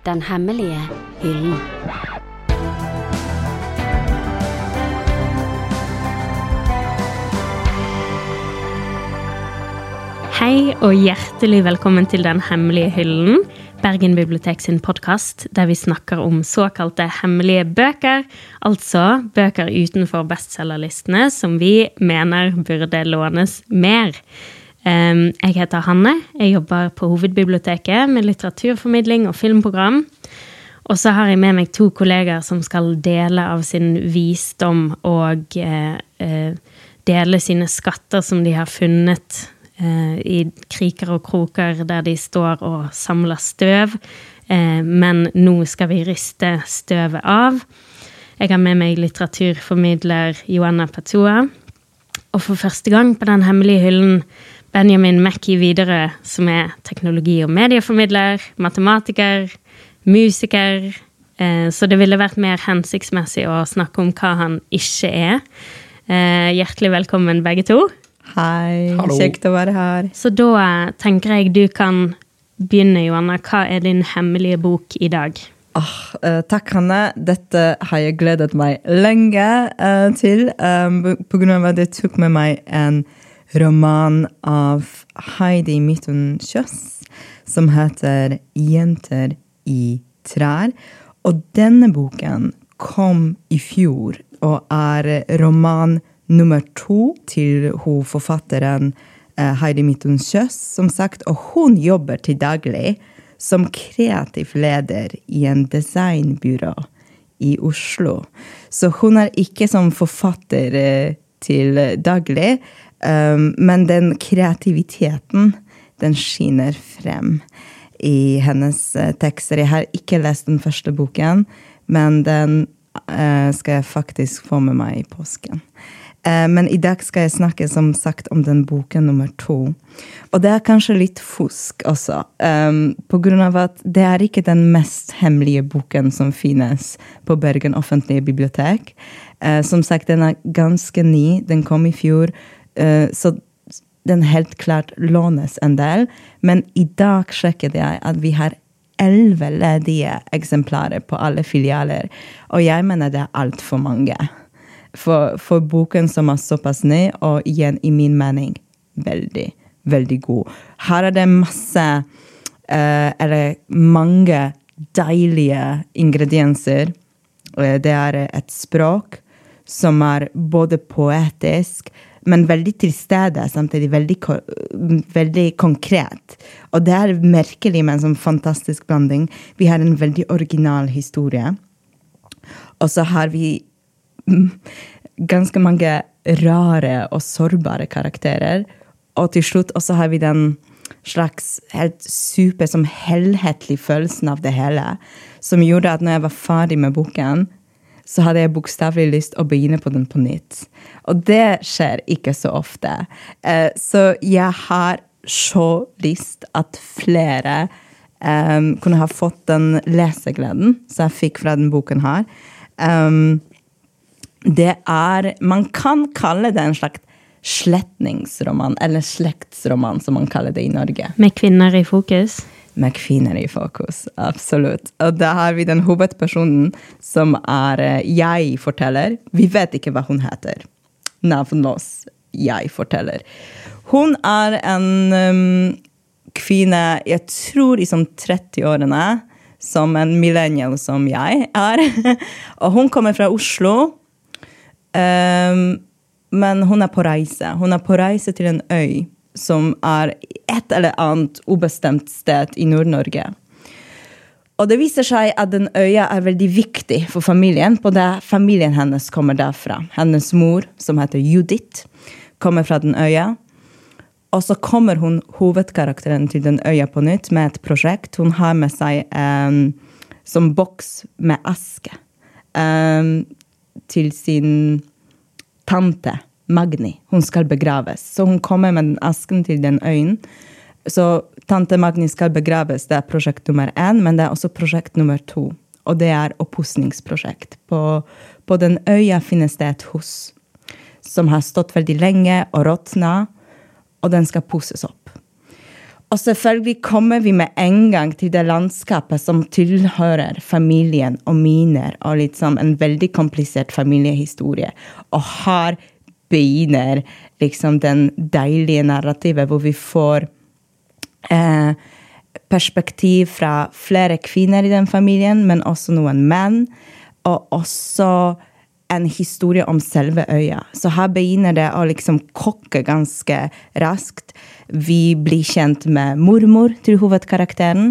Den hemmelige hyllen. Hei og hjertelig velkommen til Den hemmelige hyllen, Bergen Bibliotek sin podcast, der vi snakker om såkalte hemmelige bøker, altså bøker utenfor bestsellerlistene som vi mener burde lånes mer. Jeg heter Hanne, jeg jobber på Hovedbiblioteket med litteraturformidling og filmprogram, og så har jeg med meg 2 kolleger som skal dele av sin visdom og dele sine skatter som de har funnet i kriker og kroker der de står og samler støv, men nå skal vi riste støvet av. Jeg har med meg litteraturformidler Joanna Patua, og for første gang på Den hemmelige hyllen Benjamin Mekki Widerøe, som teknologi- og medieformidler, matematiker, musiker, så det ville vært mer hensiktsmessig å snakke om hva han ikke Hjertelig velkommen begge 2. Hei, kjekt å være her. Så da tenker jeg du kan begynne, Joanna. Hva din hemmelige bok i dag? Takk, Hanne. Dette har jeg gledet meg lenge til, på grunn av at jeg tok med meg en roman av Heidi Mitton Kjøss, som heter Jenter i trær. Og denne boken kom i fjor, og roman nummer 2 til forfatteren Heidi Mitton Kjøss, som sagt, og hun jobber til daglig som kreativ leder i en designbyrå i Oslo. Så hun ikke som forfatter til daglig, men den kreativiteten, den skinner frem i hennes tekster. Jeg har ikke lest den første boken, men den skal jeg faktisk få med meg i påsken. Men i dag skal jeg snakke som sagt om den boken nummer 2. Og det kanskje litt fusk også, på grunn av at det ikke den mest hemmelige boken som finnes på Bergen offentlige bibliotek. Som sagt, den ganske ny, den kom i fjor, så den helt klart lånes en del. Men i dag sjekket jeg at vi har 11 ledige eksemplarer på alle filialer, og jeg mener det alt for mange. For boken som såpass ny, og igjen i min mening veldig, veldig god. Her det masse, eller mange deilige ingredienser. Det et språk som både poetisk, men veldig til stede, samtidig veldig konkret. Og det merkelig med en sånn fantastisk blanding. Vi har en veldig original historie. Og så har vi ganske mange rare og sårbare karakterer. Og til slutt også har vi den slags helt super, som helhetlig følelsen av det hele, som gjorde at når jeg var ferdig med boken, så hadde jeg bokstavlig lyst å begynne på den på nytt. Og det skjer ikke så ofte. Så jeg har så lyst at flere kunne ha fått den lesegleden som jeg fikk fra den boken her. Det man kan kalle det en slags sletningsroman, eller slektsroman, som man kaller det i Norge. Med kvinner i fokus? Med kvinner i fokus, absolutt. Og da har vi den hovedpersonen som jeg-forteller. Vi vet ikke hva hun heter. Navnløs jeg-forteller. Hun en kvinne, jeg tror i 30-årene, som en millennial som jeg Og hun kommer fra Oslo, men hun på reise. Hun på reise til en øy, som et eller annet ubestemt sted i Nord-Norge. Og det viser seg at den øya veldig viktig for familien, på det familien hennes kommer derfra. Hennes mor, som heter Judith, kommer fra den øya. Og så kommer hovedkarakteren til den øya på nytt med et prosjekt. Hun har med seg som boks med aske til sin tante, Magni. Hun skal begraves. Så hun kommer med den asken til den øyen. Så tante Magni skal begraves. Det prosjekt nummer 1, men det også prosjekt nummer 2. Og det oppussingsprosjekt. På den øya finnes det et hus som har stått veldig lenge og råtnet, og den skal pusses opp. Og selvfølgelig kommer vi med en gang til det landskapet som tilhører familien og miner, og liksom en veldig komplisert familiehistorie. Og her begynner liksom den deilige narrativet, hvor vi får perspektiv fra flere kvinner i den familien, men også noen menn, og også en historie om selve øya. Så her begynner det å liksom kokke ganske raskt. Vi blir kjent med mormor til hovedkarakteren,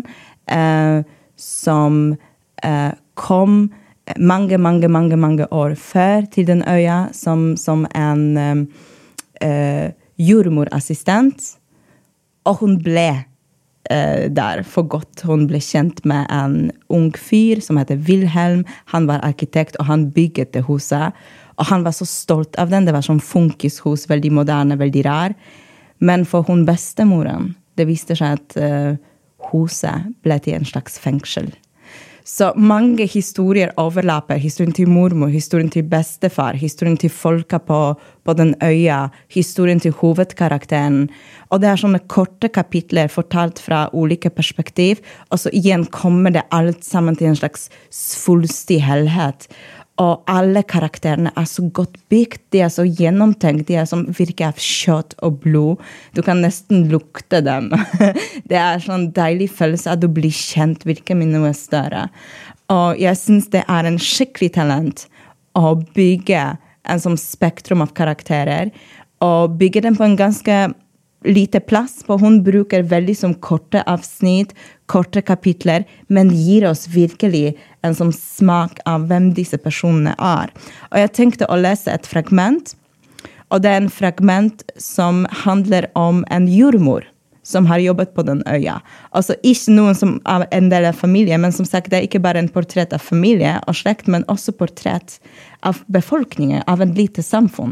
som kom mange år før til den øya, som en jordmorassistent, og hun ble der for godt. Hun ble kjent med en ung fyr som heter Wilhelm. Han var arkitekt, og han bygget det huset. Og han var så stolt av den. Det var sånn funkishus, veldig moderne, veldig rar. Men for hun bestemoren, det viste seg at huset ble til en slags fengsel. Så mange historier overlapper. Historien til mormor, historien til bestefar, historien til folka på den øya, historien til hovedkarakteren. Og det sånne korte kapitler fortalt fra ulike perspektiv, og så igjen kommer det alt sammen til en slags svulstig helhet. Og alle karakterene så godt bygd, de så gjennomtenkt, de som virker av kjøtt og blod. Du kan nesten lukte dem. Det sånn deilig følelse at du blir kjent, virker med noe større. Og jeg synes det en skikkelig talent å bygge en sånn spektrum av karakterer, og bygge dem på en ganske lite plass, for hun bruker veldig som korte avsnitt, korte kapitler, men gir oss virkelig en som smak av hvem disse personene Og jeg tenkte å lese et fragment, og det en fragment som handler om en jordmor som har jobbet på den øya. Altså ikke noen som en del av familien, men som sagt, det ikke bare en portrett av familie og slekt, men også portrett av befolkningen, av en lite samfunn.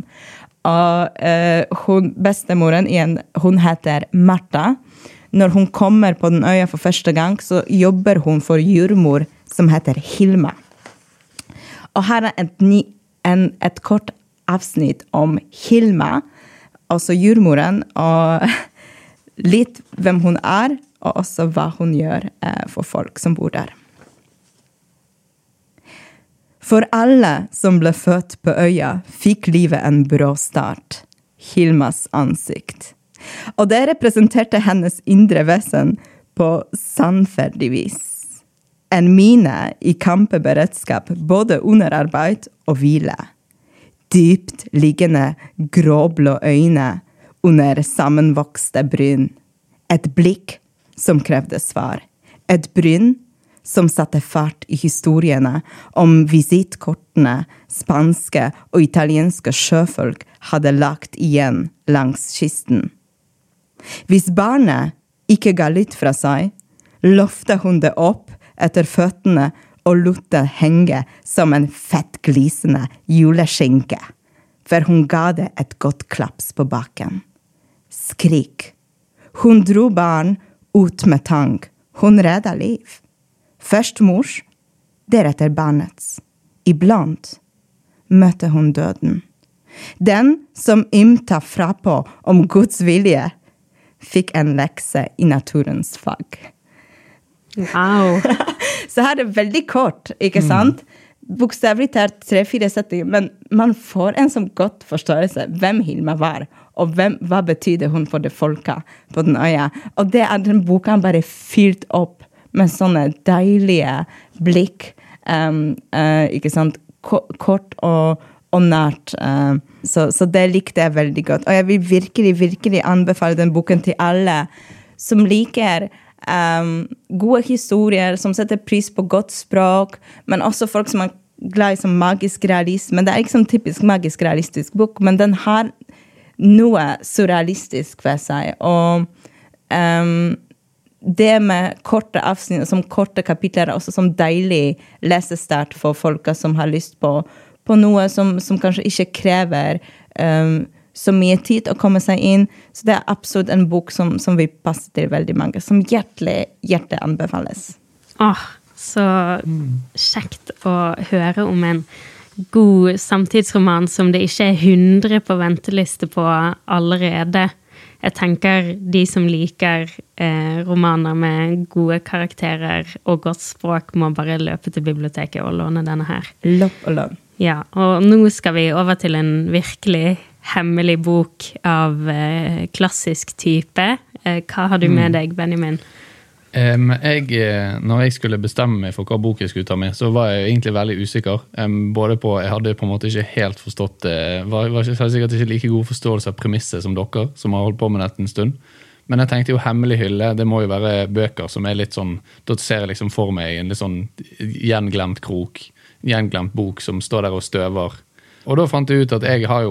Og bestemoren igjen, hun heter Martha. Når hun kommer på den øya for første gang, så jobber hun for jordmor som heter Hilma. Og her et kort avsnitt om Hilma, altså jordmoren, og litt hvem hun og også hva hun gjør for folk som bor der. For alle som ble født på øya, fikk livet en brå start. Hilmas ansikt. Og det representerte hennes indre vesen på sannferdig vis. En mine i kampeberedskap, både under arbeid og hvile. Dypt liggende gråblå øyne under sammenvokste bryn. Et blikk som krevde svar. Et bryn som satte fart i historiene om visitkortene spanske og italienske sjøfolk hadde lagt igjen langs kysten. Hvis barnet ikke ga litt fra seg, løftet hun det opp etter føttene og lot det henge som en fettglisende juleskinke, for hun ga det et godt klaps på baken. Skrik. Hun dro barn ut med tang. Hun redde liv. Først mors, deretter barnets. Iblant møtte hun døden. Den som ymta frapå om Guds vilje, fikk en lekse i naturens fag. Wow! Så her det veldig kort, ikke sant? Bokstavlig talt 3-4 settinger, men man får en som godt forståelse hvem Hilma var, og hva betydde hun for det folka på den øya. Og det den boka bare fylt opp med sånne deilige blikk, ikke sant? Kort og nært. Så det likte jeg veldig godt. Og jeg vil virkelig anbefale den boken til alle som liker gode historier, som setter pris på godt språk, men også folk som glad i som magisk realisme. Det ikke sånn typisk magisk realistisk bok, men den har noe surrealistisk ved seg. Og det med korte avsnitt, som korte kapitler, også som deilig lesestart for folk som har lyst på noe som kanskje ikke krever så mye tid å komme seg inn. Så det absolutt en bok som vil passe til veldig mange, som hjertelig anbefales. Så kjekt å høre om en god samtidsroman som det ikke 100 på venteliste på allerede. jeg tenker de som liker romaner med gode karakterer og godt språk må bare løpe til biblioteket og låne denne her. Lopp og lån. Ja, og nå skal vi over til en virkelig hemmelig bok av klassisk type. Hva har du med deg, Benjamin? Når jeg skulle bestemme meg for hva bok jeg skulle ta med, så var jeg egentlig veldig usikker. Både på, jeg hadde på en måte ikke helt forstått, var sikkert ikke like god forståelse av premisset som dere, som har holdt på med dette en stund. Men jeg tenkte jo hemmelig hylle, det må jo være bøker som litt sånn, da ser jeg liksom for meg en litt sånn gjenglemt krok, gjenglemt bok som står der og støver. Og da fant jeg ut at jeg har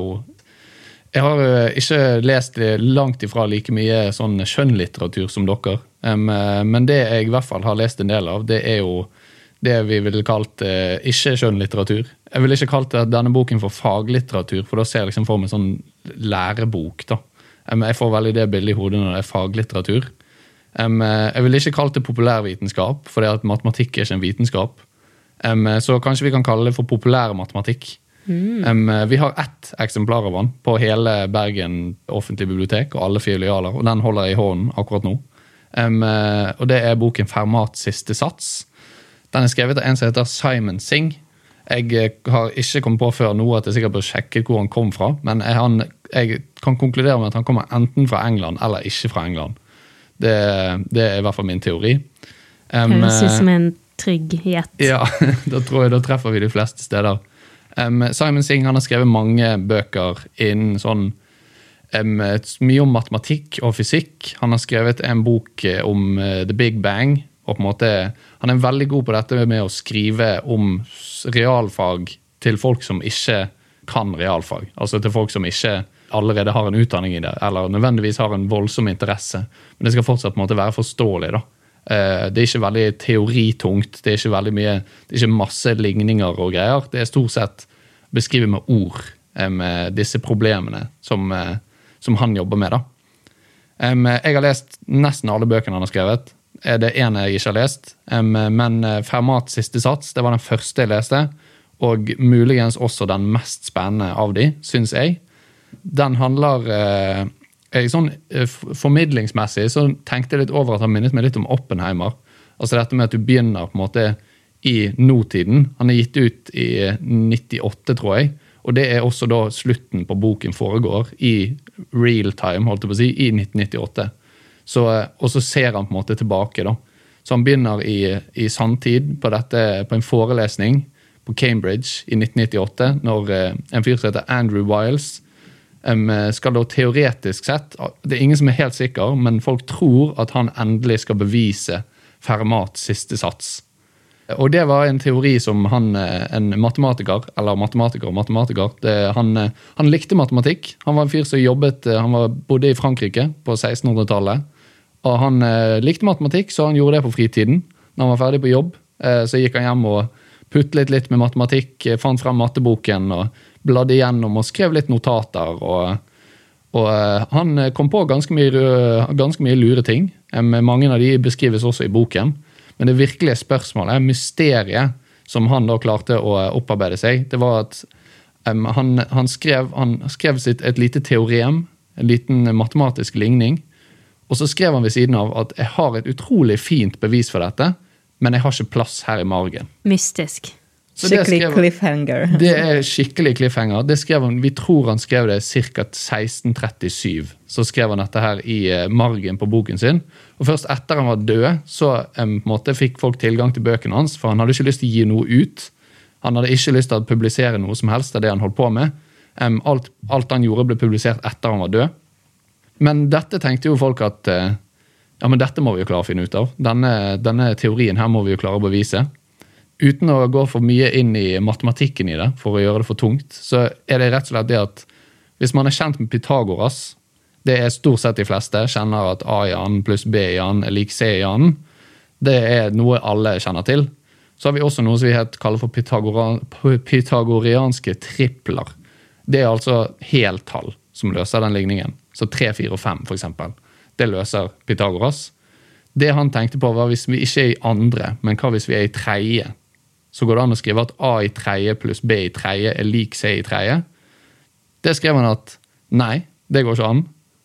ikke lest langt ifra like mye sånn skjønnlitteratur som dere, men det jeg i hvert fall har lest en del av, det jo det vi ville kalt ikke skjønnlitteratur. Jeg ville ikke kalt denne boken for faglitteratur, for da ser jeg liksom for meg sånn lærebok da. Jeg får veldig det bildet i hodet når det faglitteratur. Jeg ville ikke kalt det populærvitenskap, for det at matematikk ikke en vitenskap. Så kanskje vi kan kalle det for populær matematikk. Vi har ett eksemplar av den på hele Bergen offentlige bibliotek og alle filialer, og den holder jeg i hånden akkurat nå. Og det boken Fermats siste sats. Den skrevet av en som heter Simon Singh. Jeg har ikke kommet på før nå at jeg sikkert bør sjekke hvor han kom fra, men jeg kan konkludere med at han kommer enten fra England eller ikke fra England. Det i hvert fall min teori. Høres ut som en trygg gjett. Ja, da treffer vi de fleste steder. Simon Singh han har skrevet mange bøker innen sånn mye om matematikk og fysikk. Han har skrevet en bok om The Big Bang, og på en måte, han veldig god på dette med å skrive om realfag til folk som ikke kan realfag. Altså til folk som ikke allerede har en utdanning i det, eller nødvendigvis har en voldsom interesse. Men det skal fortsatt på en måte være forståelig da. Det ikke veldig teoritungt, det ikke veldig mye, det ikke masse ligninger og greier. Det stort sett beskrivet med ord med disse problemene som han jobber med da. Jeg har lest nesten alle bøkene han har skrevet. Det ene jeg ikke har lest, men Fermats siste sats, det var den første jeg leste, og muligens også den mest spennende av de, synes jeg. Den handler sånn formidlingsmessig, så tenkte jeg litt over at han minnet meg litt om Oppenheimer. Altså dette med at du begynner på en måte i nåtiden. Han gitt ut i 98, tror jeg, og det også da slutten på boken foregår i real time, holdt jeg på å si, i 1998. Og så ser han på en måte tilbake da. Så han begynner i samtid på en forelesning på Cambridge i 1998, når en fyr som heter Andrew Wiles skal da teoretisk sett, det ingen som helt sikker, men folk tror at han endelig skal bevise Fermats siste sats. Og det var en teori som han, en matematiker, han likte matematikk. Han var en fyr som bodde i Frankrike på 1600-tallet, og han likte matematikk, så han gjorde det på fritiden. Når han var ferdig på jobb, så gikk han hjem og putlet litt med matematikk, fant frem matteboken og bladde igjennom og skrev litt notater. Og han kom på ganske mye lure ting. Mange av de beskrives også i boken. Men det virkelige spørsmålet, mysteriet som han da klarte å opparbeide seg, det var at han skrev et lite teorem, en liten matematisk ligning, og så skrev han ved siden av at jeg har et utrolig fint bevis for dette, men jeg har ikke plass her i margen. Mystisk. Skikkelig cliffhanger. Det skikkelig cliffhanger. Det skrev han, vi tror han skrev det cirka 1637. Så skrev han dette her i margen på boken sin. Og først etter han var død, så fikk folk tilgang til bøkene hans, for han hadde ikke lyst til å gi noe ut. Han hadde ikke lyst til å publisere noe som helst av det han holdt på med. Alt han gjorde ble publisert etter han var død. Men dette tenkte jo folk at, ja, men dette må vi jo klare å finne ut av. Denne teorien her må vi jo klare å bevise. Uten å gå for mye inn i matematikken i det, for å gjøre det for tungt, så det rett og slett det at hvis man kjent med Pythagoras, det stort sett de fleste kjenner at A i annen pluss B i annen lik C i annen, det noe alle kjenner til. Så har vi også noe som vi kaller for pythagorianske tripler. Det altså heltall som løser den ligningen. Så 3, 4 og 5 for eksempel. Det løser Pythagoras. Det han tenkte på var hvis vi ikke i andre, men hva hvis vi i tredje? Så går det an å skrive at A i tredje pluss B i tredje lik C i tredje. Det skrev han at nei, det går ikke an.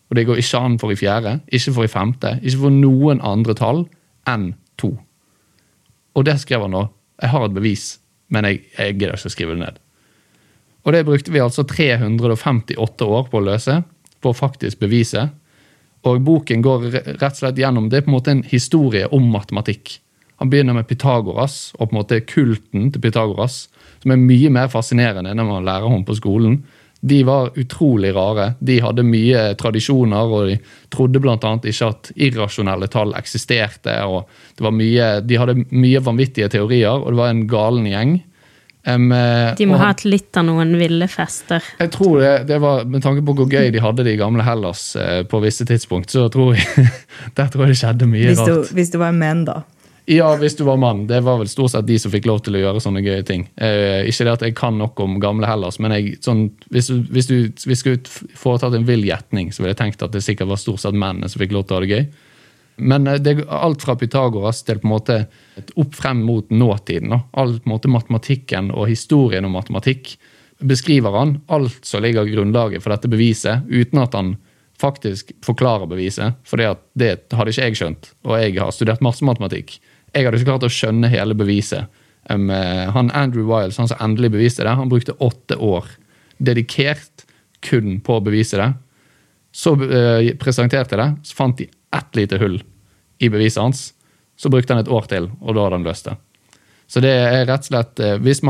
Og det går ikke an for i 4., ikke for i 5., ikke for noen andre tall enn 2. Og det skrev han nå. Jeg har et bevis, men jeg gidder ikke å skrive det ned. Og det brukte vi altså 358 år på å løse, på å faktisk bevise. Og boken går rett og slett gjennom, det på en måte en historie om matematikk. Han begynner med Pythagoras, og på en måte kulten til Pythagoras, som mye mer fascinerende enn man lærer om på skolen. De var utrolig rare. De hadde mye tradisjoner, og de trodde blant annet ikke at irrasjonelle tall eksisterte, og de hadde mye vanvittige teorier, og det var en galen gjeng. De må ha et litt av noen ville fester. Jeg tror det var, med tanke på hvor gøy de hadde det i gamle Hellas på visse tidspunkt, så tror jeg det skjedde mye rart. Hvis du var en menn da? Ja, hvis du var mann. Det var vel stort sett de som fikk lov til å gjøre sånne gøye ting. Ikke det at jeg kan nok om gamle Hellas, men hvis du skulle foretatt en vill gjetning, så ville jeg tenkt at det sikkert var stort sett mennene som fikk lov til å ha det gøy. Men alt fra Pythagoras til på en måte opp frem mot nåtiden, alt på en måte matematikken og historien om matematikk, beskriver han alt som ligger i grunnlaget for dette beviset, uten at han faktisk forklarer beviset, for det hadde ikke jeg skjønt, og jeg har studert masse matematikk. Jeg hadde ikke klart å skjønne hele beviset. Han Andrew Wiles, han som endelig beviste det, han brukte 8 år dedikert kun på å bevise det. Så presenterte det, så fant de ett lite hull i beviset hans, så brukte han et år til, og da hadde han løst det. Så det rett og slett, hvis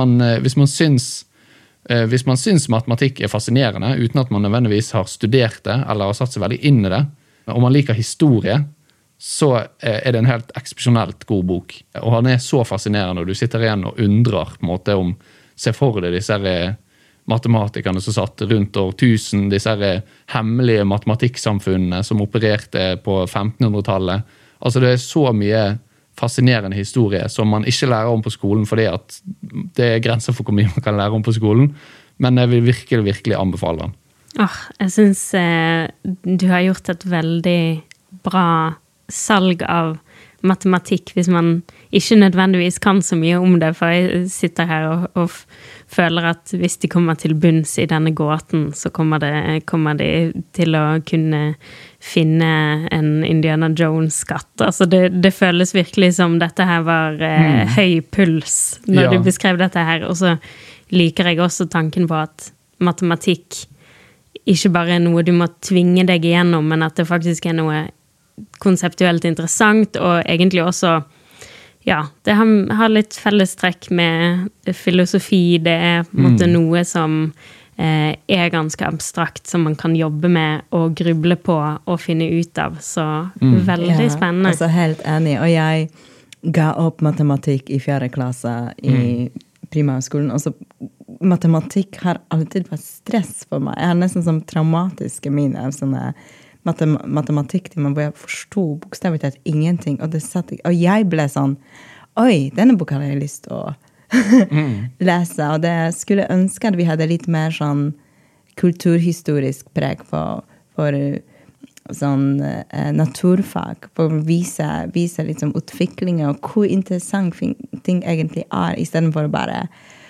man syns matematikk fascinerende, uten at man nødvendigvis har studert det, eller har satt seg veldig inn i det, og man liker historie, så det en helt eksepsjonelt god bok. Og han så fascinerende, og du sitter igjen og undrer på en måte om, se for deg disse matematikerne som satt rundt år 1000, disse hemmelige matematikksamfunnene som opererte på 1500-tallet. Altså det så mye fascinerende historie som man ikke lærer om på skolen, fordi at det grenser for hvor mye man kan lære om på skolen, men jeg vil virkelig anbefale den. Jeg synes du har gjort et veldig bra salg av matematikk, hvis man ikke nødvendigvis kan så mye om det, for jeg sitter her og føler at hvis de kommer til bunns i denne gåten, så kommer de til å kunne finne en Indiana Jones-skatt. Altså det føles virkelig som dette her var høy puls når du beskrev dette her, og så liker jeg også tanken på at matematikk ikke bare noe du må tvinge deg igjennom, men at det faktisk noe konseptuelt interessant, og egentlig også det har litt fellestrekk med filosofi. Det på en måte noe som ganske abstrakt, som man kan jobbe med og gruble på og finne ut av. Så veldig spennende. Altså helt enig, og jeg ga opp matematikk i 4. klasse i primærskolen. Altså, matematikk har alltid vært stress for meg. Jeg har nesten som traumatiske mine av sånne matematikk til meg, hvor jeg forstod bokstavelig talt ingenting, og jeg ble sånn, oi, denne boka har jeg lyst til å lese, og det skulle ønske at vi hadde litt mer sånn kulturhistorisk preg for sånn naturfag, for å vise litt sånn utviklingen, og hvor interessant ting egentlig I stedet for å bare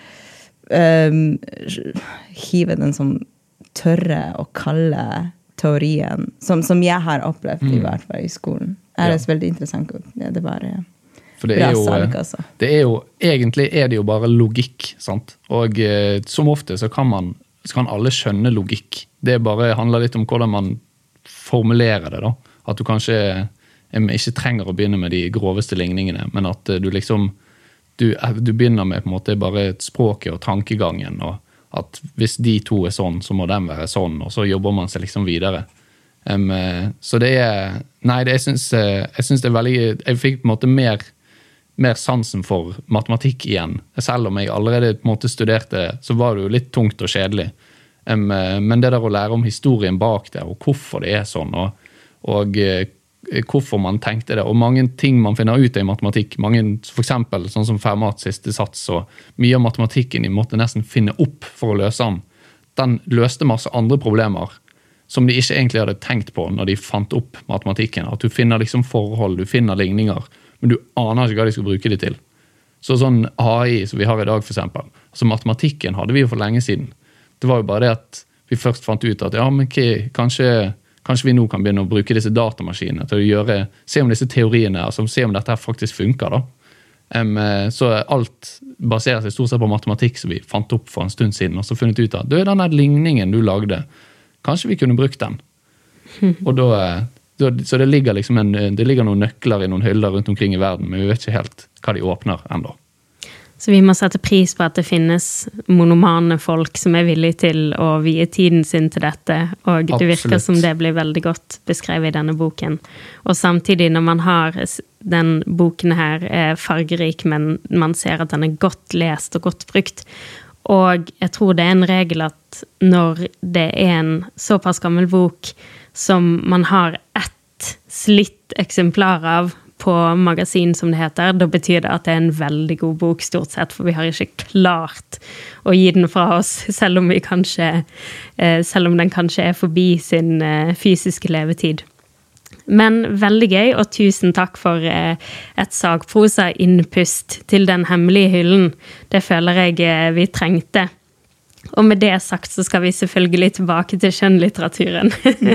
hive den som tørre og kalde teorien, som jeg har opplevd i hvert fall i skolen. Det veldig interessant. Det var bra salg, altså. Egentlig det jo bare logikk, sant? Og som ofte så kan alle skjønne logikk. Det bare handler litt om hvordan man formulerer det da. At du kanskje ikke trenger å begynne med de groveste ligningene, men at du liksom, du begynner med på en måte bare språket og tankegangen, og at hvis de to sånn, så må den være sånn, og så jobber man seg liksom videre. Så jeg synes det veldig, jeg fikk på en måte mer sansen for matematikk igjen. Selv om jeg allerede på en måte studerte, så var det jo litt tungt og kjedelig. Men det der å lære om historien bak det, og hvorfor det sånn, og hvorfor man tenkte det, og mange ting man finner ut i matematikk, for eksempel sånn som Fermats siste sats, og mye av matematikken de måtte nesten finne opp for å løse den løste masse andre problemer som de ikke egentlig hadde tenkt på når de fant opp matematikken, at du finner liksom forhold, du finner ligninger, men du aner ikke hva de skal bruke det til. Så sånn AI som vi har i dag for eksempel, altså matematikken hadde vi jo for lenge siden. Det var jo bare det at vi først fant ut at men kanskje kanskje vi nå kan begynne å bruke disse datamaskinene til å se om disse teoriene, altså se om dette faktisk funker da. Så alt baserer seg stort sett på matematikk som vi fant opp for en stund siden, og så funnet ut at denne ligningen du lagde, kanskje vi kunne brukt den. Og så det ligger liksom det ligger noen nøkler i noen hyller rundt omkring i verden, men vi vet ikke helt hva de åpner enda. Så vi må sette pris på at det finnes monomane folk som villige til å vie tiden sin til dette, og det virker som det blir veldig godt beskrevet i denne boken. Og samtidig når man har den boken her fargerik, men man ser at den godt lest og godt brukt. Og jeg tror det en regel at når det en såpass gammel bok som man har ett slitt eksemplar av på magasin, som det heter, da betyr det at det en veldig god bok stort sett, for vi har ikke klart å gi den fra oss, selv om den kanskje forbi sin fysiske levetid. Men veldig gøy, og tusen takk for et sagprosa innpust til den hemmelige hyllen. Det føler jeg vi trengte. Og med det sagt så skal vi selvfølgelig tilbake til skjønnlitteraturen.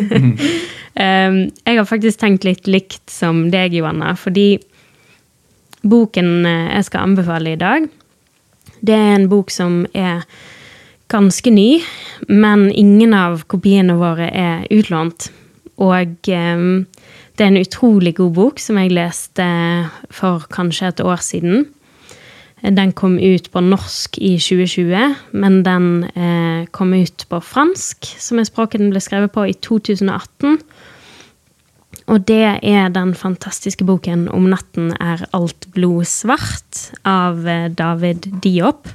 Jeg har faktisk tenkt litt likt som deg, Johanna, fordi boken jeg skal anbefale i dag, det en bok som ganske ny, men ingen av kopiene våre utlånt. Og det en utrolig god bok som jeg leste for kanskje et år siden. Den kom ut på norsk i 2020, men den kom ut på fransk, som språket den ble skrevet på i 2018. Og det den fantastiske boken «Om natten alt blod svart» av David Diop.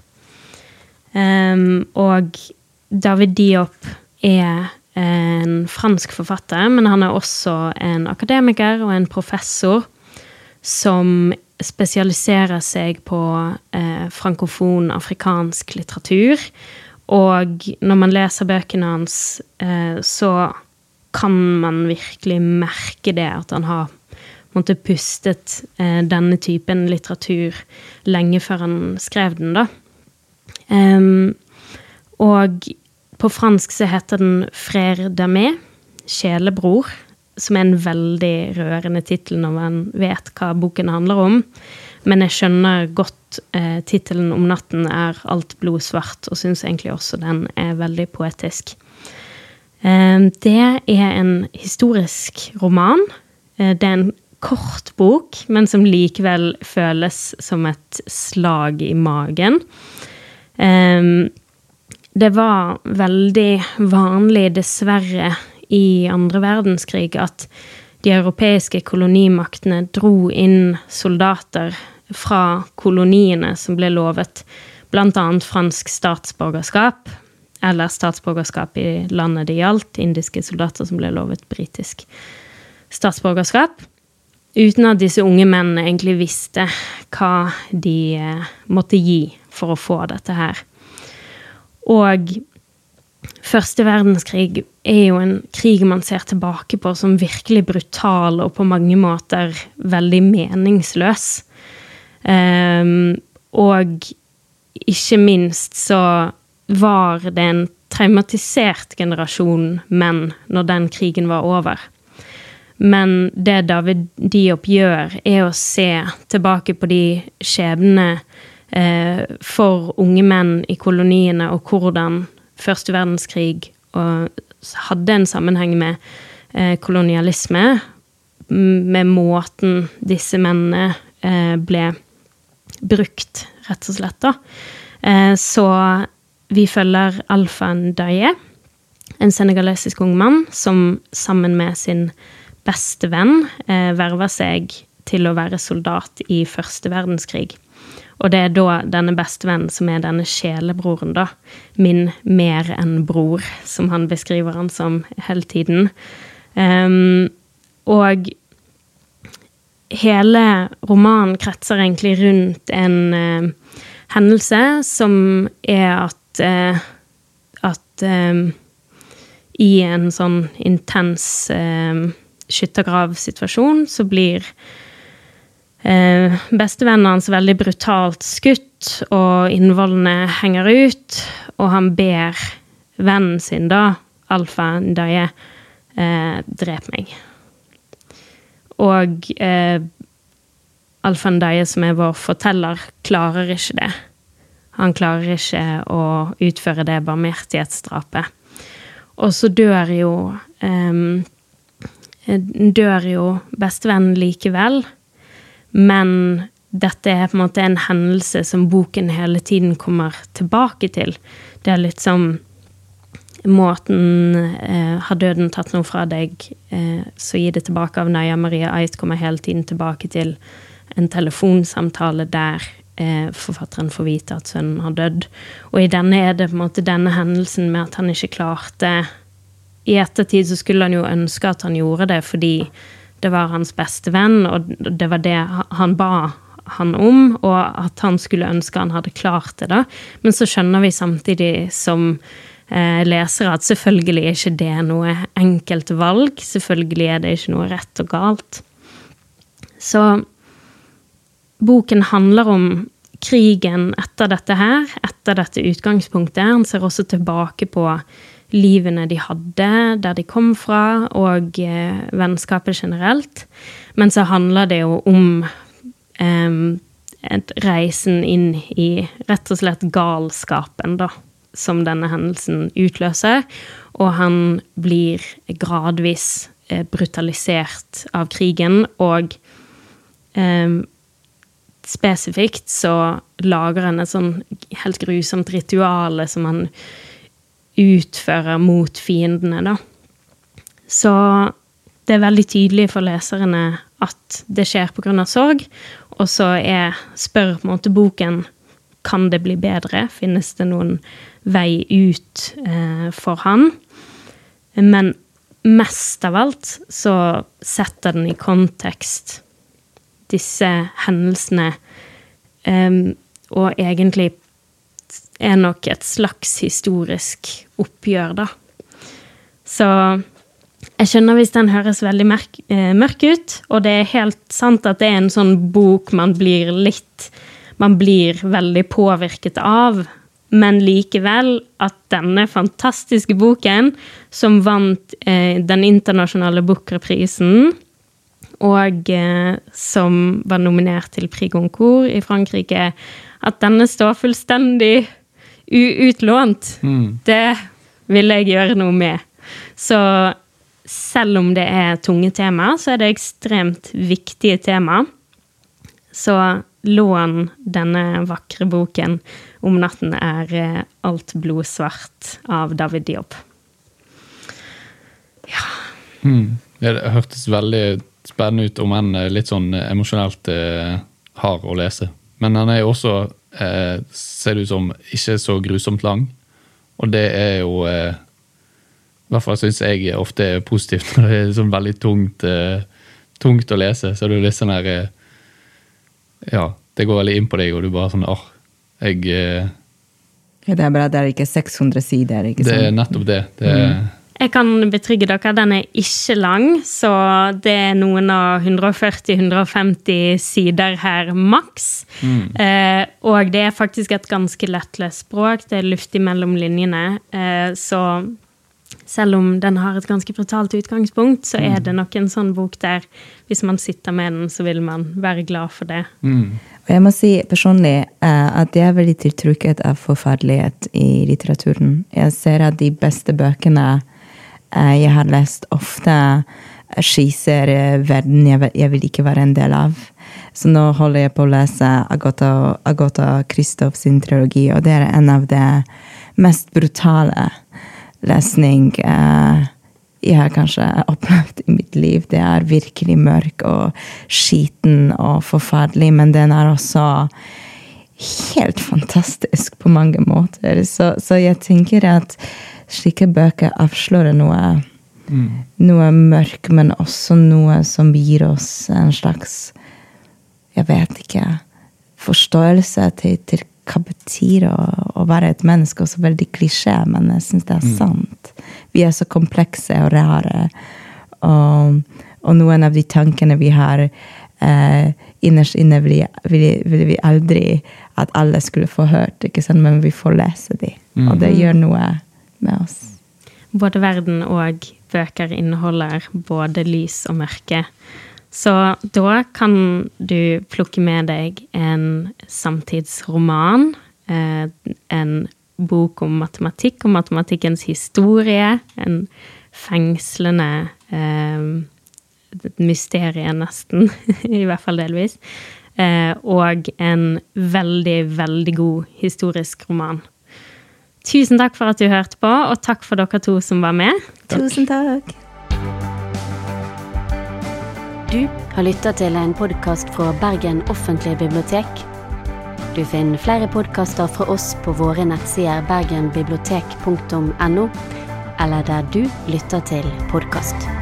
Og David Diop en fransk forfatter, men han også en akademiker og en professor som spesialiserer seg på frankofon afrikansk litteratur, og når man leser bøkene hans, så kan man virkelig merke det at han har måttet pustet denne typen litteratur lenge før han skrev den da. Og på fransk så heter den Frère d'Amé, sjelebror, som en veldig rørende titel når man vet hva boken handler om. Men jeg skjønner godt titelen «Om natten alt blod svart», og synes egentlig også den veldig poetisk. Det en historisk roman. Det en kort bok, men som likevel føles som et slag i magen. Det var veldig vanlig, dessverre, i andre verdenskrig at de europeiske kolonimaktene dro inn soldater fra koloniene som ble lovet blant annet fransk statsborgerskap, eller statsborgerskap i landet det gjaldt, indiske soldater som ble lovet britisk statsborgerskap, uten at disse unge mennene egentlig visste hva de måtte gi for å få dette her. Og Første verdenskrig jo en krig man ser tilbake på som virkelig brutal og på mange måter veldig meningsløs. Og ikke minst så var det en traumatisert generasjon menn når den krigen var over. Men det David Diop gjør å se tilbake på de skjebnene for unge menn i koloniene og hvordan Første verdenskrig hadde en sammenheng med kolonialisme, med måten disse mennene ble brukt, rett og slett da. Så vi følger Alpha Ndaye, en senegalesisk ung mann som sammen med sin beste venn verver seg til å være soldat i Første verdenskrig. Og det da denne bestevenn som denne sjelebroren da, min mer enn bror, som han beskriver han som hele tiden. Og hele romanen kretser egentlig rundt en hendelse som at i en sånn intens skyttergravsituasjon så blir bestevennen hans veldig brutalt skutt, og innvollene henger ut, og han ber vennen sin da, Alpha Ndaye, drep meg. Og Alfandaye, som vår forteller, klarer ikke det. Han klarer ikke å utføre det barmhjertighetsdrapet. Og så dør jo bestevennen likevel, men dette på en måte en hendelse som boken hele tiden kommer tilbake til. Det litt som måten har døden tatt noe fra deg, så gi det tilbake av Naya Maria Ait kommer hele tiden tilbake til en telefonsamtale der forfatteren får vite at sønnen har dødd. Og i denne det på en måte denne hendelsen med at han ikke klarte. I ettertid så skulle han jo ønske at han gjorde det, fordi det var hans beste venn, og det var det han ba han om, og at han skulle ønske han hadde klart det da. Men så skjønner vi samtidig som lesere at selvfølgelig ikke det noe enkelt valg, selvfølgelig det ikke noe rett og galt. Så boken handler om krigen etter dette her, etter dette utgangspunktet. Han ser også tilbake på livene de hadde, der de kom fra, og vennskapet generelt. Men så handler det jo om reisen inn i rett og slett galskapen da, som denne hendelsen utløser, og han blir gradvis brutalisert av krigen, og spesifikt så lager han et sånn helt grusomt rituale som han utfører mot fiendene da. Så det veldig tydelig for leserne at det skjer på grunn av sorg, og så spør på en måte boken, kan det bli bedre? Finnes det noen vei ut for han? Men mest av alt så setter den i kontekst disse hendelsene, og egentlig nok et slags historisk oppgjør da. Så jeg skjønner hvis den høres veldig mørk ut, og det helt sant at det en sånn bok man blir veldig påvirket av, men likevel at denne fantastiske boken som vant den internasjonale bokreprisen, og som var nominert til Prix Goncourt i Frankrike, at denne står fullstendig uutlånt. Det vil jeg gjøre noe med. Så selv om det tunge tema, så det ekstremt viktige tema. Så lån denne vakre boken om natten alt blodsvart av David Diop. Ja. Det hørtes veldig spennende ut om en litt sånn emosjonelt hard å lese. Men han også, ser det ut som, ikke så grusomt lang. Og det jo, i hvert fall synes jeg ofte positivt når det sånn veldig tungt å lese. Så det litt sånn her, ja, det går veldig inn på deg, og du bare sånn, Ja, det bra, det ikke 600 sider, ikke sant? Det nettopp det. Jeg kan betrygge dere, den ikke lang, så det noen av 140-150 sider her maks. Og det faktisk et ganske lettlest språk, det luftig mellom linjene, så selv om den har et ganske brutalt utgangspunkt, så det nok en sånn bok der, hvis man sitter med den, så vil man være glad for det. Og jeg må si personlig at jeg veldig tiltrukket av forferdelighet i litteraturen. Jeg ser at de beste bøkene jeg har lest ofte skisser verden jeg vil ikke være en del av. Så nå holder jeg på å lese Agatha Christoph sin trilogi, og det en av de mest brutale lesning jeg har kanskje opplevd i mitt liv. Det virkelig mørk og skiten og forferdelig, men den også helt fantastisk på mange måter. Så jeg tenker at slike bøker avslører noe mørk, men også noe som gir oss en slags, jeg vet ikke, forståelse til hva betyr å være et menneske, også veldig klisjé, men jeg synes det sant. Vi så komplekse og rare, og noen av de tankene vi har innerst inne vil vi aldri at alle skulle få hørt, ikke sant? Men vi får lese de, og det gjør noe med oss. både verden og bøker inneholder både lys og mørke. Så da kan du plukke med deg en samtidsroman, en bok om matematikk, om matematikkens historie, en fengslende mysterie nesten, i hvert fall delvis, og en veldig, veldig god historisk roman. Tusen takk for at du hørte på, og takk for dere to som var med. Tusen takk. Du har lyttet til en podcast fra Bergen Offentlige Bibliotek. Du finner flere podcaster fra oss på våre nettsider bergenbibliotek.no, eller der du lytter til podcast.